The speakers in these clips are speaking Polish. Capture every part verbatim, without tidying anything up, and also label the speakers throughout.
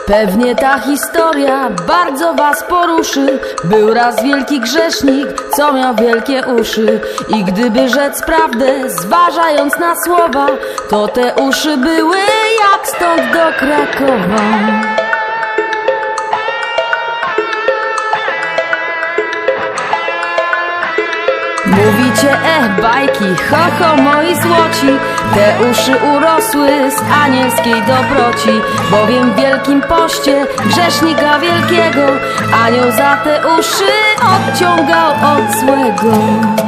Speaker 1: Pewnie ta historia bardzo was poruszy. Był raz wielki grzesznik, co miał wielkie uszy. I gdyby rzec prawdę, zważając na słowa, to te uszy były jak stąd do Krakowa. Mówicie, eh, bajki, ho, ho, moi złoci. Te uszy urosły z anielskiej dobroci, bowiem w Wielkim Poście grzesznika wielkiego anioł za te uszy odciągał od złego.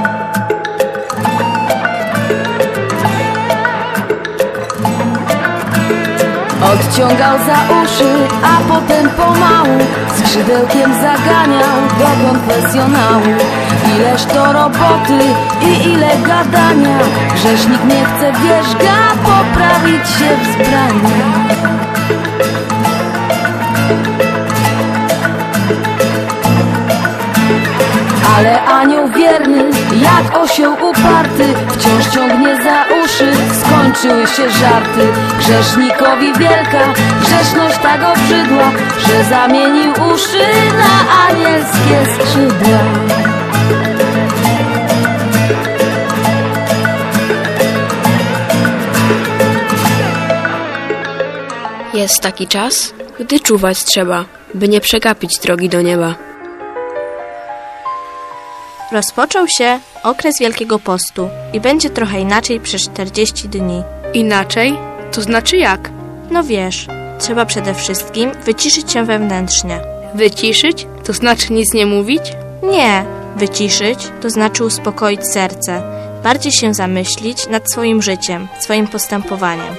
Speaker 1: Odciągał za uszy, a potem pomału skrzydełkiem zaganiał do konfesjonału. Ileż to roboty i ile gadania, grzesznik nie chce wierzga poprawić się w zbraniu. Ale anioł wierny, jak osioł uparty, wciąż ciągnie za uszy, skończyły się żarty. Grzesznikowi wielka grzeszność tak obrzydła, że zamienił uszy na anielskie skrzydła.
Speaker 2: Jest taki czas, gdy czuwać trzeba, by nie przegapić drogi do nieba.
Speaker 3: Rozpoczął się okres Wielkiego Postu i będzie trochę inaczej przez czterdzieści dni.
Speaker 4: Inaczej? To znaczy jak?
Speaker 3: No wiesz, trzeba przede wszystkim wyciszyć się wewnętrznie.
Speaker 4: Wyciszyć? To znaczy nic nie mówić?
Speaker 3: Nie, wyciszyć to znaczy uspokoić serce, bardziej się zamyślić nad swoim życiem, swoim postępowaniem.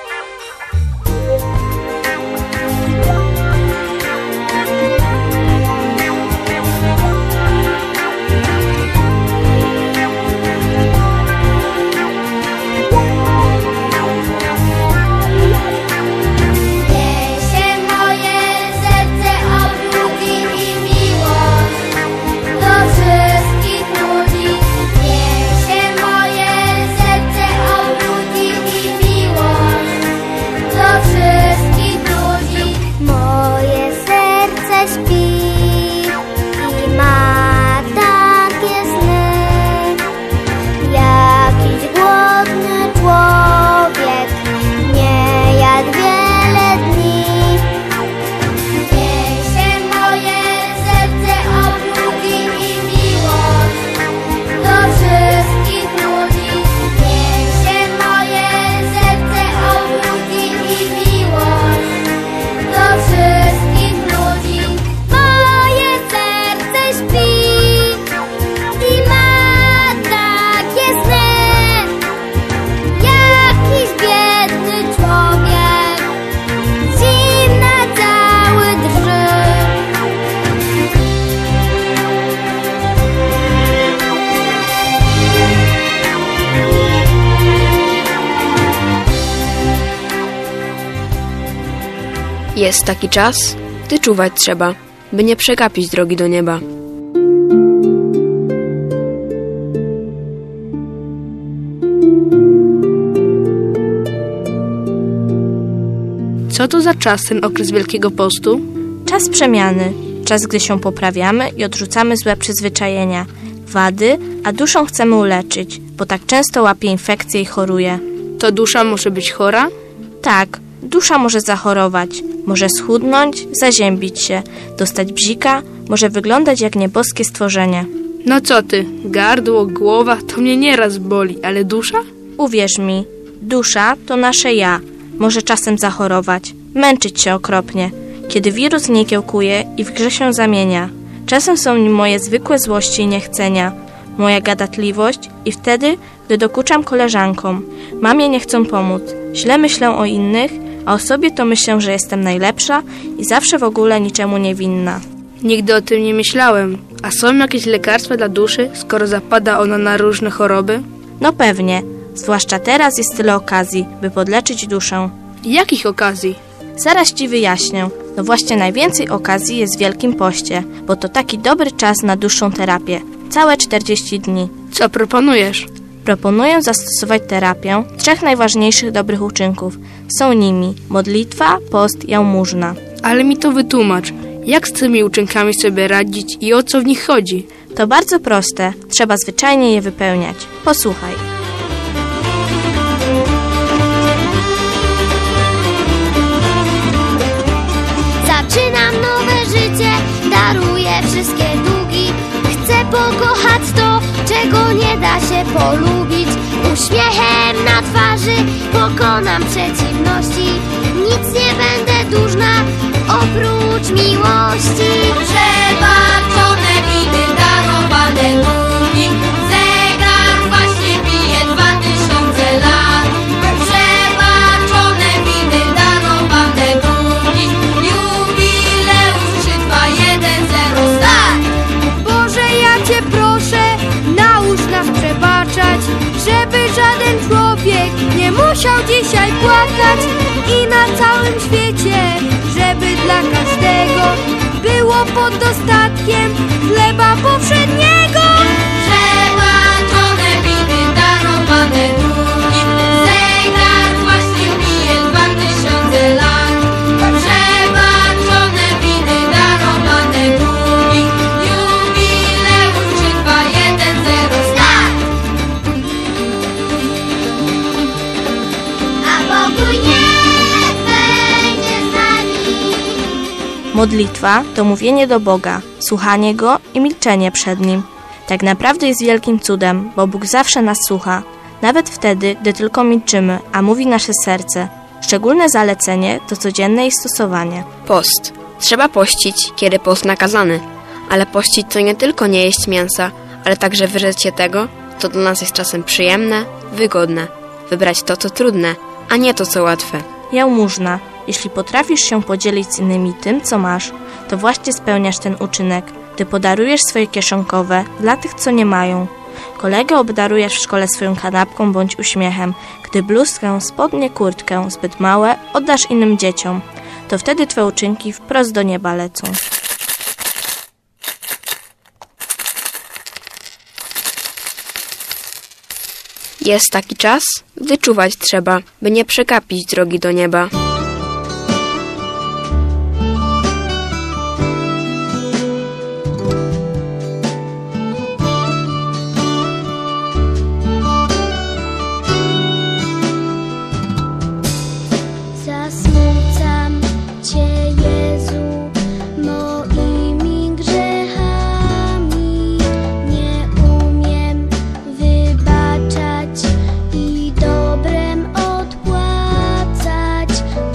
Speaker 2: Jest taki czas, gdy czuwać trzeba, by nie przegapić drogi do nieba.
Speaker 4: Co to za czas ten okres Wielkiego Postu?
Speaker 3: Czas przemiany, czas, gdy się poprawiamy i odrzucamy złe przyzwyczajenia, wady, a duszą chcemy uleczyć, bo tak często łapie infekcje i choruje.
Speaker 4: To dusza może być chora?
Speaker 3: Tak, dusza może zachorować, może schudnąć, zaziębić się, dostać bzika, może wyglądać jak nieboskie stworzenie.
Speaker 4: No co ty, gardło, głowa, to mnie nieraz boli, ale dusza?
Speaker 3: Uwierz mi, dusza to nasze ja, może czasem zachorować, męczyć się okropnie, kiedy wirus nie kiełkuje i w grze się zamienia. Czasem są nim moje zwykłe złości i niechcenia, moja gadatliwość i wtedy, gdy dokuczam koleżankom, mamie nie chcą pomóc, źle myślę o innych, a o sobie to myślę, że jestem najlepsza i zawsze w ogóle niczemu niewinna.
Speaker 4: Nigdy o tym nie myślałem. A są jakieś lekarstwa dla duszy, skoro zapada ona na różne choroby?
Speaker 3: No pewnie, zwłaszcza teraz jest tyle okazji, by podleczyć duszę.
Speaker 4: Jakich okazji?
Speaker 3: Zaraz ci wyjaśnię. No właśnie najwięcej okazji jest w Wielkim Poście, bo to taki dobry czas na dłuższą terapię. Całe czterdzieści dni.
Speaker 4: Co proponujesz?
Speaker 3: Proponuję zastosować terapię trzech najważniejszych dobrych uczynków. Są nimi modlitwa, post, jałmużna.
Speaker 4: Ale mi to wytłumacz. Jak z tymi uczynkami sobie radzić i o co w nich chodzi?
Speaker 3: To bardzo proste. Trzeba zwyczajnie je wypełniać. Posłuchaj.
Speaker 5: Zaczynam nowe życie, daruję wszystkie długi. Chcę pokochać to, czego nie da się polubić. Uśmiechem na twarzy pokonam przeciwności. Nic nie będę dłużna, oprócz miłości.
Speaker 6: Przebaczone winy, darowane długi. Zegar właśnie bije dwa tysiące lat. Przebaczone winy, darowane długi. Jubileusz trzy, dwa, jeden, zero, start!
Speaker 7: Boże, ja Cię proszę, naucz nas przebaczać, żeby żaden człowiek nie musiał dzisiaj płakać. I na całym świecie, żeby dla każdego było pod dostatkiem chleba powszedniego.
Speaker 6: Przebaczone winy, darowane długi. Zegar właśnie bije dwa tysiące lat. Przebaczone winy, darowane długi. Jubileusz trzy, dwa, jeden, zero, start!
Speaker 5: A pokój niech będzie z nami.
Speaker 3: Modlitwa to mówienie do Boga, słuchanie Go i milczenie przed Nim. Tak naprawdę jest wielkim cudem, bo Bóg zawsze nas słucha, nawet wtedy, gdy tylko milczymy, a mówi nasze serce. Szczególne zalecenie to codzienne jej stosowanie.
Speaker 2: Post. Trzeba pościć, kiedy post nakazany. Ale pościć to nie tylko nie jeść mięsa, ale także wyrzec się tego, co dla nas jest czasem przyjemne, wygodne. Wybrać to, co trudne, a nie to, co łatwe.
Speaker 3: Jałmużna. Jeśli potrafisz się podzielić z innymi tym, co masz, to właśnie spełniasz ten uczynek, gdy podarujesz swoje kieszonkowe dla tych, co nie mają. Kolegę obdarujesz w szkole swoją kanapką bądź uśmiechem, gdy bluzkę, spodnie, kurtkę zbyt małe oddasz innym dzieciom. To wtedy twoje uczynki wprost do nieba lecą.
Speaker 2: Jest taki czas, gdy czuwać trzeba, by nie przegapić drogi do nieba.
Speaker 5: Zasmucam Cię, Jezu, moimi grzechami. Nie umiem wybaczać i dobrem odpłacać.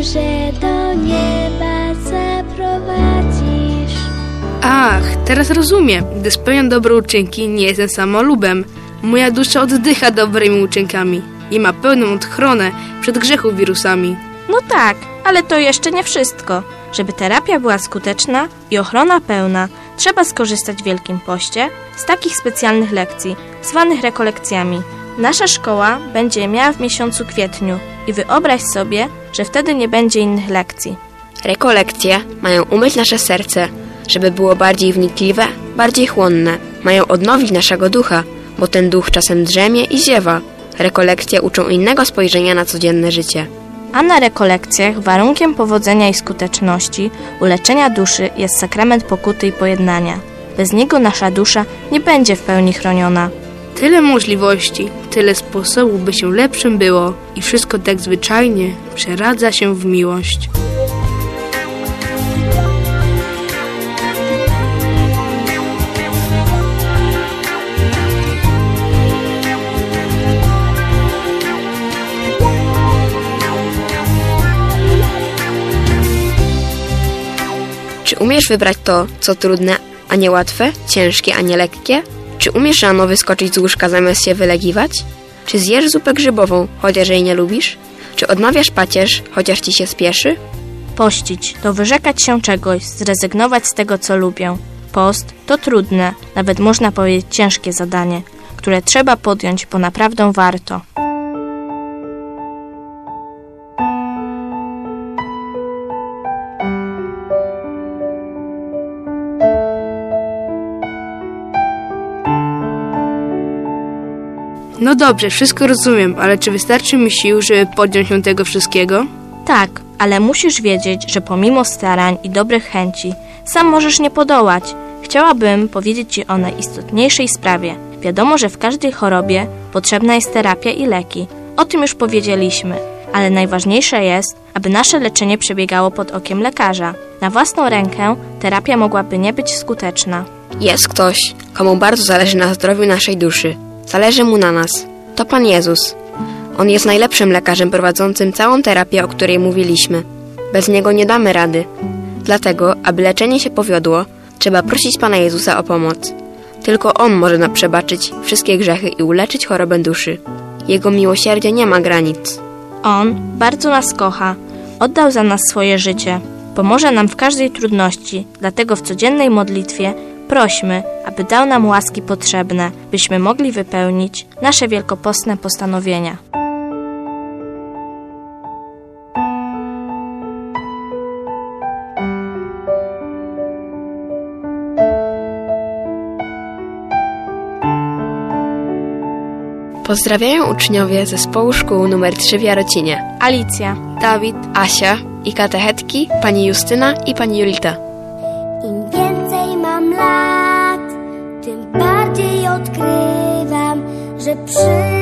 Speaker 7: że do nieba zaprowadzisz.
Speaker 4: Ach, teraz rozumiem. Gdy spełniam dobre uczynki, nie jestem samolubem. Moja dusza oddycha dobrymi uczynkami i ma pełną ochronę przed grzechu wirusami.
Speaker 3: No tak, ale to jeszcze nie wszystko. Żeby terapia była skuteczna i ochrona pełna, trzeba skorzystać w Wielkim Poście z takich specjalnych lekcji, zwanych rekolekcjami. Nasza szkoła będzie je miała w miesiącu kwietniu i wyobraź sobie, że wtedy nie będzie innych lekcji.
Speaker 2: Rekolekcje mają umyć nasze serce, żeby było bardziej wnikliwe, bardziej chłonne. Mają odnowić naszego ducha, bo ten duch czasem drzemie i ziewa. Rekolekcje uczą innego spojrzenia na codzienne życie.
Speaker 3: A na rekolekcjach warunkiem powodzenia i skuteczności uleczenia duszy jest sakrament pokuty i pojednania. Bez niego nasza dusza nie będzie w pełni chroniona.
Speaker 4: Tyle możliwości, tyle sposobów, by się lepszym było i wszystko tak zwyczajnie przeradza się w miłość.
Speaker 2: Czy umiesz wybrać to, co trudne, a nie łatwe, ciężkie, a nie lekkie? Czy umiesz rano wyskoczyć z łóżka zamiast się wylegiwać? Czy zjesz zupę grzybową, chociaż jej nie lubisz? Czy odmawiasz pacierz, chociaż ci się spieszy?
Speaker 3: Pościć to wyrzekać się czegoś, zrezygnować z tego, co lubię. Post to trudne, nawet można powiedzieć ciężkie zadanie, które trzeba podjąć, bo naprawdę warto.
Speaker 4: No dobrze, wszystko rozumiem, ale czy wystarczy mi sił, żeby podjąć się tego wszystkiego?
Speaker 3: Tak, ale musisz wiedzieć, że pomimo starań i dobrych chęci sam możesz nie podołać. Chciałabym powiedzieć Ci o najistotniejszej sprawie. Wiadomo, że w każdej chorobie potrzebna jest terapia i leki. O tym już powiedzieliśmy, ale najważniejsze jest, aby nasze leczenie przebiegało pod okiem lekarza. Na własną rękę terapia mogłaby nie być skuteczna.
Speaker 2: Jest ktoś, komu bardzo zależy na zdrowiu naszej duszy. Zależy mu na nas. To Pan Jezus. On jest najlepszym lekarzem prowadzącym całą terapię, o której mówiliśmy. Bez Niego nie damy rady. Dlatego, aby leczenie się powiodło, trzeba prosić Pana Jezusa o pomoc. Tylko On może nam przebaczyć wszystkie grzechy i uleczyć chorobę duszy. Jego miłosierdzie nie ma granic.
Speaker 3: On bardzo nas kocha. Oddał za nas swoje życie. Pomoże nam w każdej trudności. Dlatego w codziennej modlitwie prośmy, aby dał nam łaski potrzebne, byśmy mogli wypełnić nasze wielkopostne postanowienia.
Speaker 2: Pozdrawiają uczniowie zespołu szkół nr trzy w Jarocinie.
Speaker 3: Alicja,
Speaker 4: Dawid,
Speaker 2: Asia i katechetki pani Justyna i pani Julita.
Speaker 7: Im więcej mam lat, tym bardziej odkrywam, że przy